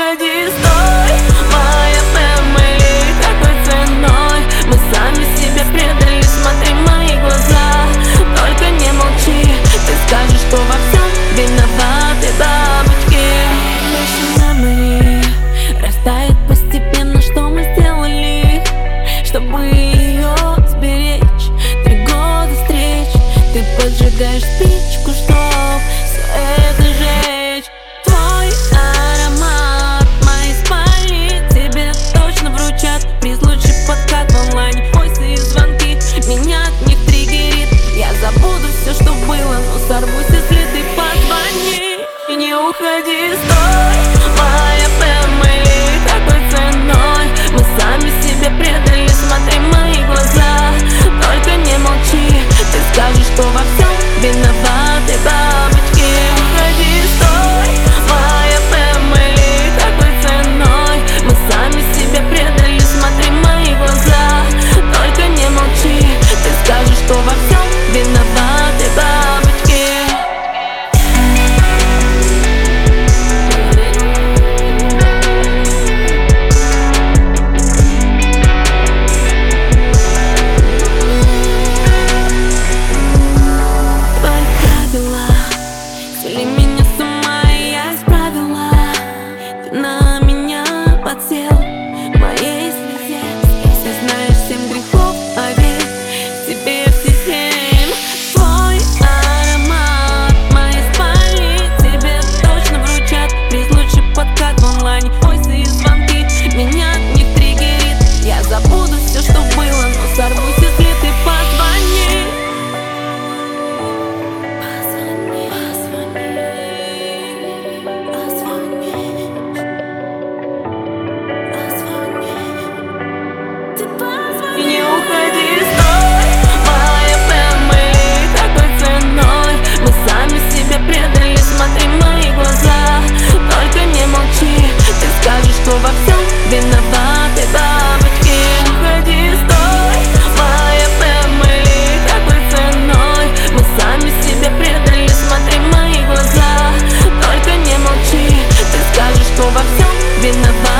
уходи, стой, моя family, какой ценой мы сами себя предали, смотри в мои глаза, только не молчи, ты скажешь, что во всем виноваты бабочки. Наши memory растает постепенно, что мы сделали, чтобы ее сберечь. 3 года встреч, ты поджигаешь спичку, чтоб все это сжечь. Твой аромат моей спальни тебе точно вручат. При случае подкат в онлайне, войсы и звонки меня от них триггерит. Я забуду все, что было, но сорвусь, если ты позвони. И не уходи, стой, моя family, какой ценой мы сами себе предали, смотри в мои глаза, только не молчи, ты скажешь, что во всем виноваты бабочки. Уходи, стой, моя family, какой ценой мы сами себе предали, смотри в мои глаза, только не молчи, ты скажешь, что во всем виноваты бабочки. Свели меня с ума, и я исправила. Ты на меня подсел в моей слезе. Если знаешь 7 грехов, поверь, тебе все 7. Твой аромат моей спальни тебе точно вручат. При случае подкат в онлайне, войсы и звонки меня от них триггерит. Я забуду все, что было, но сорвусь, если ты позвони. И не уходи, стой, моя family, какой ценой мы сами себе предали, смотри в мои глаза, только не молчи, ты скажешь, что во всем виноваты бабочки. Уходи, стой, моя family, какой ценой мы сами себе предали, смотри в мои глаза, только не молчи, ты скажешь, что во всем виноваты.